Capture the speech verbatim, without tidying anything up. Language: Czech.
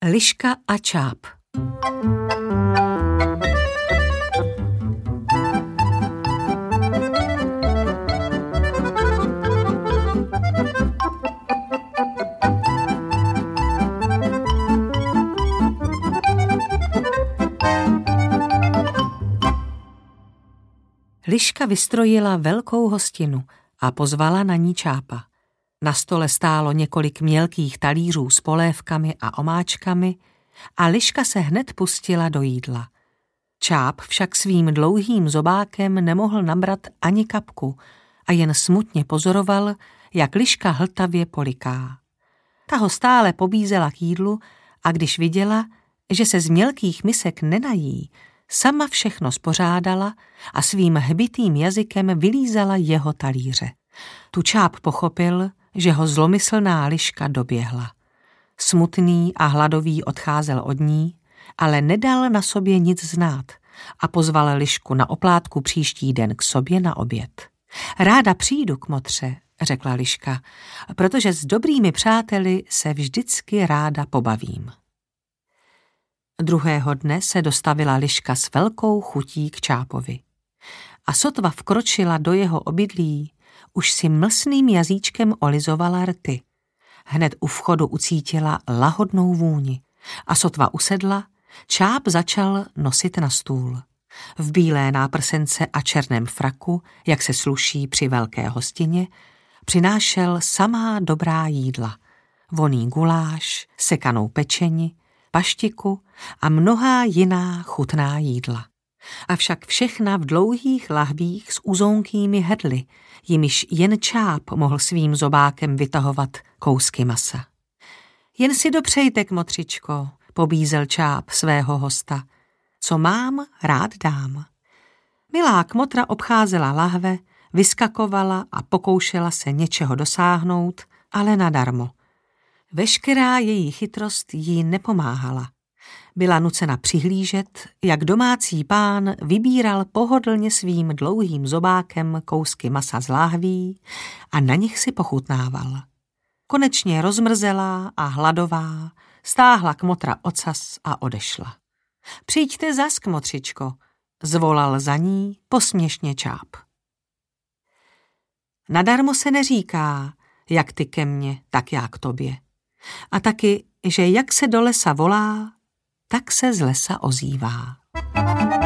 Liška a čáp. Liška vystrojila velkou hostinu a pozvala na ní čápa. Na stole stálo několik mělkých talířů s polévkami a omáčkami a Liška se hned pustila do jídla. Čáp však svým dlouhým zobákem nemohl nabrat ani kapku a jen smutně pozoroval, jak Liška hltavě poliká. Ta ho stále pobízela k jídlu a když viděla, že se z mělkých misek nenají, sama všechno spořádala a svým hbitým jazykem vylízala jeho talíře. Tu Čáp pochopil, že ho zlomyslná Liška doběhla. Smutný a hladový odcházel od ní, ale nedal na sobě nic znát a pozval Lišku na oplátku příští den k sobě na oběd. Ráda přijdu, kmotře, řekla Liška, protože s dobrými přáteli se vždycky ráda pobavím. Druhého dne se dostavila Liška s velkou chutí k Čápovi. A sotva vkročila do jeho obydlí, už si mlsným jazyčkem olizovala rty. Hned u vchodu ucítila lahodnou vůni a sotva usedla, Čáp začal nosit na stůl. V bílé náprsence a černém fraku, jak se sluší při velké hostině, přinášel samá dobrá jídla. Voný guláš, sekanou pečeni, paštiku a mnohá jiná chutná jídla. Avšak všechna v dlouhých lahvích s uzounkými hrdly, jimiž jen Čáp mohl svým zobákem vytahovat kousky masa. Jen si dopřejte, kmotřičko, pobízel Čáp svého hosta. Co mám, rád dám. Milá kmotra obcházela lahve, vyskakovala a pokoušela se něčeho dosáhnout, ale nadarmo. Veškerá její chytrost jí nepomáhala. Byla nucena přihlížet, jak domácí pán vybíral pohodlně svým dlouhým zobákem kousky masa z láhví a na nich si pochutnával. Konečně rozmrzelá a hladová stáhla kmotra ocas a odešla. Přijďte zas, kmotřičko, zvolal za ní posměšně Čáp. Nadarmo se neříká, jak ty ke mně, tak já k tobě. A taky, že jak se do lesa volá, tak se z lesa ozývá.